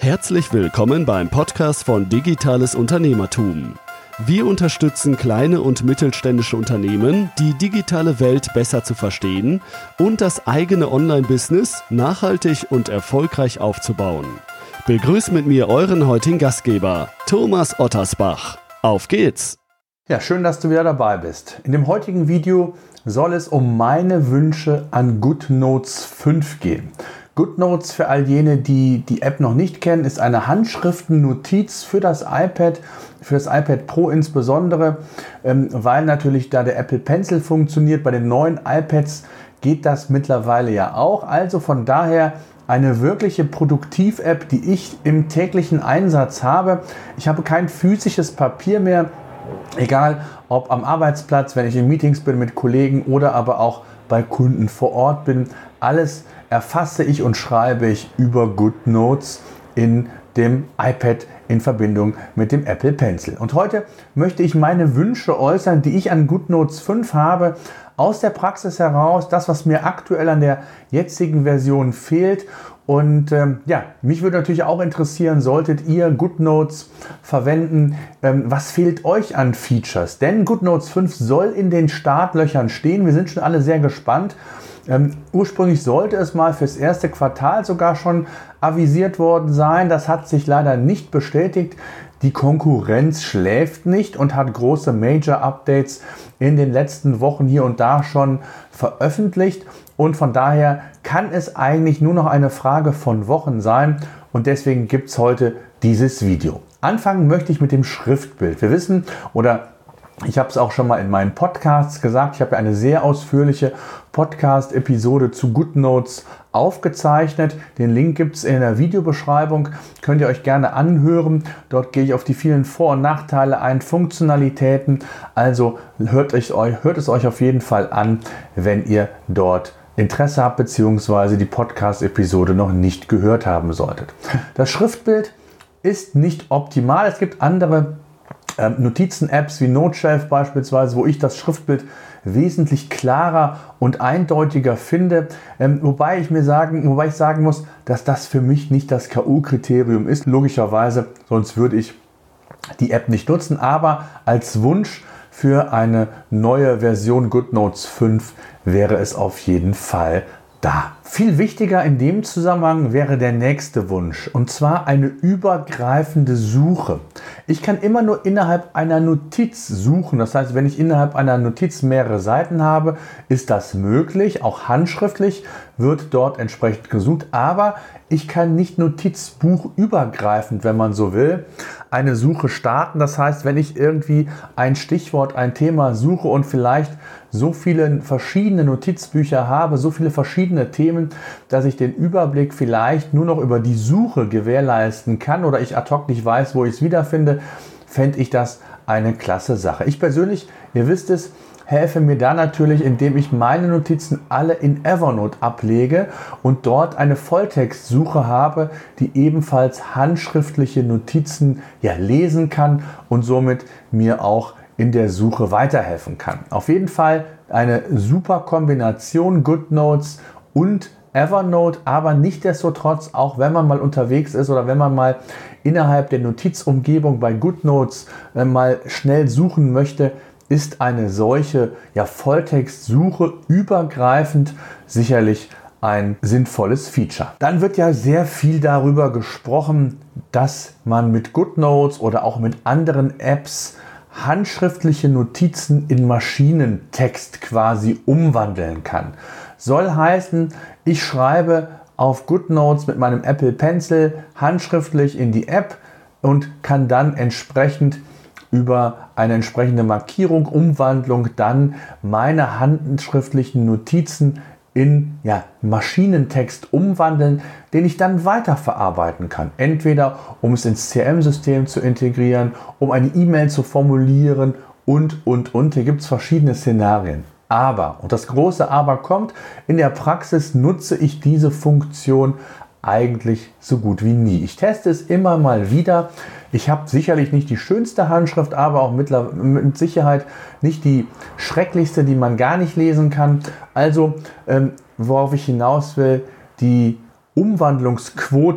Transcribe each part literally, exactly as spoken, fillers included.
Herzlich willkommen beim Podcast von Digitales Unternehmertum. Wir unterstützen kleine und mittelständische Unternehmen, die digitale Welt besser zu verstehen und das eigene Online-Business nachhaltig und erfolgreich aufzubauen. Begrüßt mit mir euren heutigen Gastgeber, Thomas Ottersbach. Auf geht's! Ja, schön, dass du wieder dabei bist. In dem heutigen Video soll es um meine Wünsche an GoodNotes fünf gehen. GoodNotes, für all jene, die die App noch nicht kennen, ist eine Handschriftennotiz für das iPad, für das iPad Pro insbesondere, ähm, weil natürlich da der Apple Pencil funktioniert. Bei den neuen iPads geht das mittlerweile ja auch. Also von daher eine wirkliche Produktiv-App, die ich im täglichen Einsatz habe. Ich habe kein physisches Papier mehr, egal ob am Arbeitsplatz, wenn ich in Meetings bin mit Kollegen oder aber auch bei Kunden vor Ort bin. Alles erfasse ich und schreibe ich über GoodNotes in dem iPad in Verbindung mit dem Apple Pencil. Und heute möchte ich meine Wünsche äußern, die ich an GoodNotes fünf habe, aus der Praxis heraus, das, was mir aktuell an der jetzigen Version fehlt. Und ähm, ja, mich würde natürlich auch interessieren, solltet ihr GoodNotes verwenden, ähm, was fehlt euch an Features? Denn GoodNotes fünf soll in den Startlöchern stehen. Wir sind schon alle sehr gespannt. Ähm, ursprünglich sollte es mal fürs erste Quartal sogar schon avisiert worden sein. Das hat sich leider nicht bestätigt. Die Konkurrenz schläft nicht und hat große Major-Updates in den letzten Wochen hier und da schon veröffentlicht. Und von daher kann es eigentlich nur noch eine Frage von Wochen sein. Und deswegen gibt es heute dieses Video. Anfangen möchte ich mit dem Schriftbild. Wir wissen, oder ich habe es auch schon mal in meinen Podcasts gesagt, ich habe ja eine sehr ausführliche Podcast-Episode zu GoodNotes aufgezeichnet. Den Link gibt es in der Videobeschreibung, könnt ihr euch gerne anhören. Dort gehe ich auf die vielen Vor- und Nachteile ein, Funktionalitäten. Also hört es euch, hört es euch auf jeden Fall an, wenn ihr dort Interesse habt bzw. die Podcast-Episode noch nicht gehört haben solltet. Das Schriftbild ist nicht optimal. Es gibt andere Ähm, Notizen-Apps wie Noteshelf beispielsweise, wo ich das Schriftbild wesentlich klarer und eindeutiger finde, ähm, wobei ich mir sagen, wobei ich sagen muss, dass das für mich nicht das K O-Kriterium ist, logischerweise, sonst würde ich die App nicht nutzen, aber als Wunsch für eine neue Version GoodNotes fünf wäre es auf jeden Fall da. Viel wichtiger in dem Zusammenhang wäre der nächste Wunsch, und zwar eine übergreifende Suche. Ich kann immer nur innerhalb einer Notiz suchen. Das heißt, wenn ich innerhalb einer Notiz mehrere Seiten habe, ist das möglich. Auch handschriftlich wird dort entsprechend gesucht. Aber ich kann nicht notizbuchübergreifend, wenn man so will, eine Suche starten. Das heißt, wenn ich irgendwie ein Stichwort, ein Thema suche und vielleicht so viele verschiedene Notizbücher habe, so viele verschiedene Themen, dass ich den Überblick vielleicht nur noch über die Suche gewährleisten kann oder ich ad hoc nicht weiß, wo ich es wiederfinde, fände ich das eine klasse Sache. Ich persönlich, ihr wisst es, helfe mir da natürlich, indem ich meine Notizen alle in Evernote ablege und dort eine Volltextsuche habe, die ebenfalls handschriftliche Notizen ja lesen kann und somit mir auch in der Suche weiterhelfen kann. Auf jeden Fall eine super Kombination GoodNotes und Evernote, aber nichtsdestotrotz, auch wenn man mal unterwegs ist oder wenn man mal innerhalb der Notizumgebung bei GoodNotes äh, mal schnell suchen möchte, ist eine solche ja, Volltextsuche übergreifend sicherlich ein sinnvolles Feature. Dann wird ja sehr viel darüber gesprochen, dass man mit GoodNotes oder auch mit anderen Apps handschriftliche Notizen in Maschinentext quasi umwandeln kann. Soll heißen, ich schreibe auf GoodNotes mit meinem Apple Pencil handschriftlich in die App und kann dann entsprechend über eine entsprechende Markierung, Umwandlung dann meine handschriftlichen Notizen in ja, Maschinentext umwandeln, den ich dann weiterverarbeiten kann. Entweder um es ins C R M-System zu integrieren, um eine E-Mail zu formulieren und, und, und. Hier gibt es verschiedene Szenarien. Aber, und das große Aber kommt, in der Praxis nutze ich diese Funktion eigentlich so gut wie nie. Ich teste es immer mal wieder. Ich habe sicherlich nicht die schönste Handschrift, aber auch mit, mit Sicherheit nicht die schrecklichste, die man gar nicht lesen kann. Also, ähm, worauf ich hinaus will, die Umwandlungsquote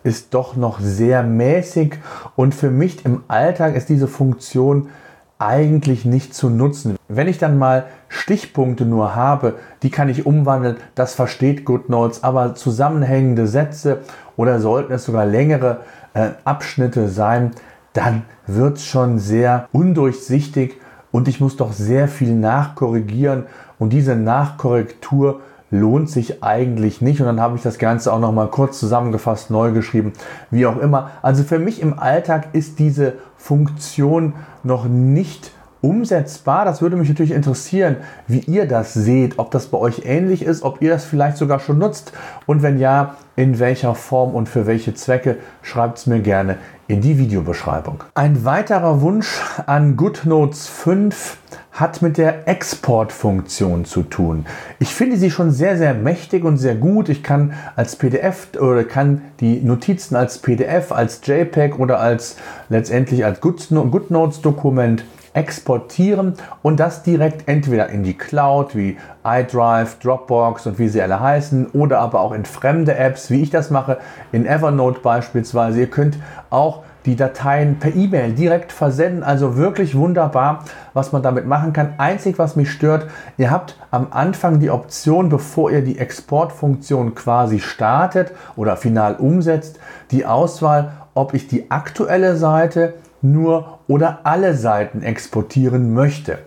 ist doch noch sehr mäßig und für mich im Alltag ist diese Funktion eigentlich nicht zu nutzen. Wenn ich dann mal Stichpunkte nur habe, die kann ich umwandeln, das versteht GoodNotes, aber zusammenhängende Sätze oder sollten es sogar längere äh, Abschnitte sein, dann wird es schon sehr undurchsichtig und ich muss doch sehr viel nachkorrigieren und diese Nachkorrektur lohnt sich eigentlich nicht. Und dann habe ich das Ganze auch noch mal kurz zusammengefasst, neu geschrieben, wie auch immer. Also für mich im Alltag ist diese Funktion noch nicht umsetzbar. Das würde mich natürlich interessieren, wie ihr das seht, ob das bei euch ähnlich ist, ob ihr das vielleicht sogar schon nutzt und wenn ja, in welcher Form und für welche Zwecke, schreibt es mir gerne in die Videobeschreibung. Ein weiterer Wunsch an GoodNotes fünf hat mit der Exportfunktion zu tun. Ich finde sie schon sehr, sehr mächtig und sehr gut. Ich kann als P D F oder kann die Notizen als P D F, als JPEG oder als letztendlich als GoodNotes-Dokument exportieren und das direkt entweder in die Cloud wie iDrive, Dropbox und wie sie alle heißen oder aber auch in fremde Apps, wie ich das mache, in Evernote beispielsweise. Ihr könnt auch die Dateien per E-Mail direkt versenden, also wirklich wunderbar, was man damit machen kann. Einzig, was mich stört, ihr habt am Anfang die Option, bevor ihr die Exportfunktion quasi startet oder final umsetzt, die Auswahl, ob ich die aktuelle Seite nur oder alle Seiten exportieren möchte.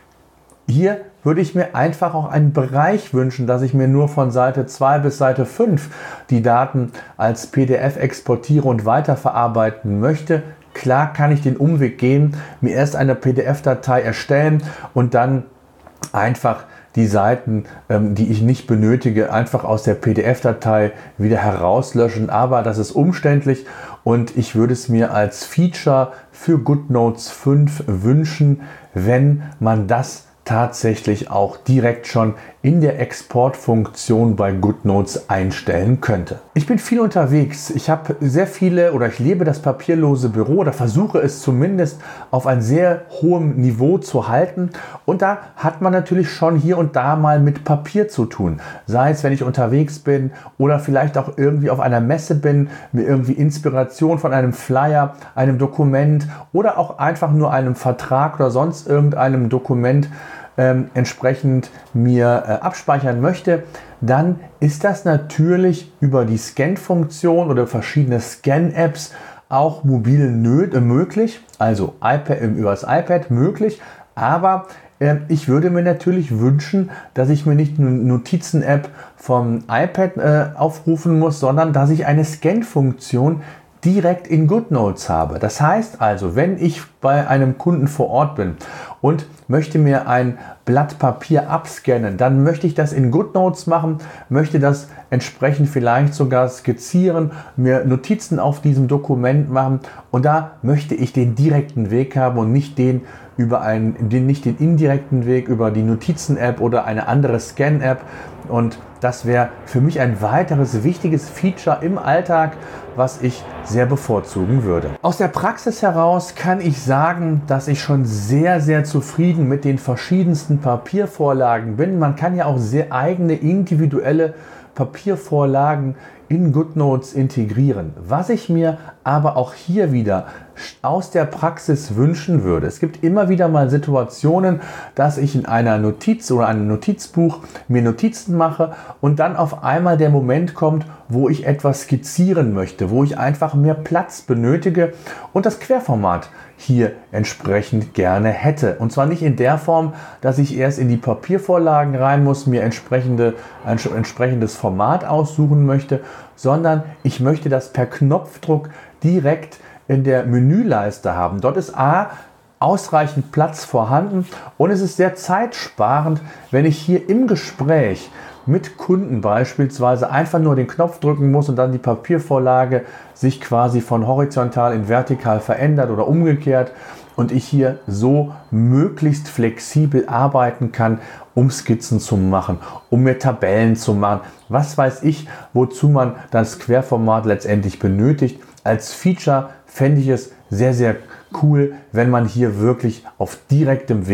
Hier würde ich mir einfach auch einen Bereich wünschen, dass ich mir nur von Seite zwei bis Seite fünf die Daten als P D F exportiere und weiterverarbeiten möchte. Klar kann ich den Umweg gehen, mir erst eine P D F-Datei erstellen und dann einfach die Seiten, ähm, die ich nicht benötige, einfach aus der P D F-Datei wieder herauslöschen. Aber das ist umständlich und ich würde es mir als Feature für GoodNotes fünf wünschen, wenn man das tatsächlich auch direkt schon in der Exportfunktion bei GoodNotes einstellen könnte. Ich bin viel unterwegs. Ich habe sehr viele oder ich lebe das papierlose Büro oder versuche es zumindest auf ein sehr hohem Niveau zu halten. Und da hat man natürlich schon hier und da mal mit Papier zu tun. Sei es, wenn ich unterwegs bin oder vielleicht auch irgendwie auf einer Messe bin, mir irgendwie Inspiration von einem Flyer, einem Dokument oder auch einfach nur einem Vertrag oder sonst irgendeinem Dokument Ähm, entsprechend mir äh, abspeichern möchte, dann ist das natürlich über die Scan-Funktion oder verschiedene Scan-Apps auch mobil nöt- äh, möglich, also iPad, äh, über das iPad möglich, aber äh, ich würde mir natürlich wünschen, dass ich mir nicht eine Notizen-App vom iPad äh, aufrufen muss, sondern dass ich eine Scan-Funktion direkt in GoodNotes habe. Das heißt also, wenn ich bei einem Kunden vor Ort bin und möchte mir ein Blatt Papier abscannen, dann möchte ich das in GoodNotes machen, möchte das entsprechend vielleicht sogar skizzieren, mir Notizen auf diesem Dokument machen und da möchte ich den direkten Weg haben und nicht den über einen, den, nicht den indirekten Weg über die Notizen-App oder eine andere Scan-App. Und das wäre für mich ein weiteres wichtiges Feature im Alltag, was ich sehr bevorzugen würde. Aus der Praxis heraus kann ich sagen, dass ich schon sehr, sehr zufrieden mit den verschiedensten Papiervorlagen bin. Man kann ja auch sehr eigene individuelle Papiervorlagen in GoodNotes integrieren. Was ich mir aber auch hier wieder aus der Praxis wünschen würde. Es gibt immer wieder mal Situationen, dass ich in einer Notiz oder einem Notizbuch mir Notizen mache und dann auf einmal der Moment kommt, wo ich etwas skizzieren möchte, wo ich einfach mehr Platz benötige und das Querformat hier entsprechend gerne hätte. Und zwar nicht in der Form, dass ich erst in die Papiervorlagen rein muss, mir entsprechende, ein entsprechendes Format aussuchen möchte, sondern ich möchte das per Knopfdruck direkt in der Menüleiste haben. Dort ist A, ausreichend Platz vorhanden und es ist sehr zeitsparend, wenn ich hier im Gespräch mit Kunden beispielsweise einfach nur den Knopf drücken muss und dann die Papiervorlage sich quasi von horizontal in vertikal verändert oder umgekehrt und ich hier so möglichst flexibel arbeiten kann, um Skizzen zu machen, um mir Tabellen zu machen. Was weiß ich, wozu man das Querformat letztendlich benötigt. Als Feature fände ich es sehr, sehr cool, wenn man hier wirklich auf direktem Wege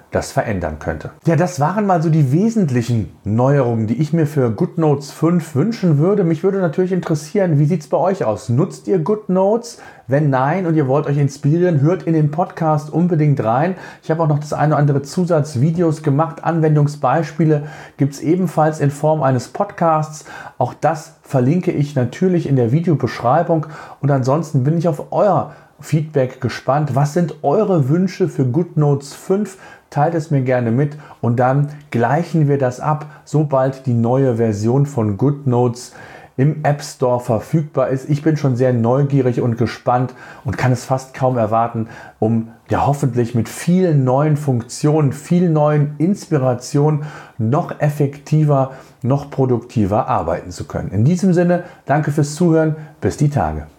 das verändern könnte. Ja, das waren mal so die wesentlichen Neuerungen, die ich mir für GoodNotes fünf wünschen würde. Mich würde natürlich interessieren, wie sieht es bei euch aus? Nutzt ihr GoodNotes? Wenn nein und ihr wollt euch inspirieren, hört in den Podcast unbedingt rein. Ich habe auch noch das eine oder andere Zusatzvideos gemacht. Anwendungsbeispiele gibt es ebenfalls in Form eines Podcasts. Auch das verlinke ich natürlich in der Videobeschreibung. Und ansonsten bin ich auf euer Feedback gespannt. Was sind eure Wünsche für GoodNotes fünf? Teilt es mir gerne mit und dann gleichen wir das ab, sobald die neue Version von GoodNotes im App Store verfügbar ist. Ich bin schon sehr neugierig und gespannt und kann es fast kaum erwarten, um ja hoffentlich mit vielen neuen Funktionen, viel neuen Inspirationen noch effektiver, noch produktiver arbeiten zu können. In diesem Sinne, danke fürs Zuhören, bis die Tage.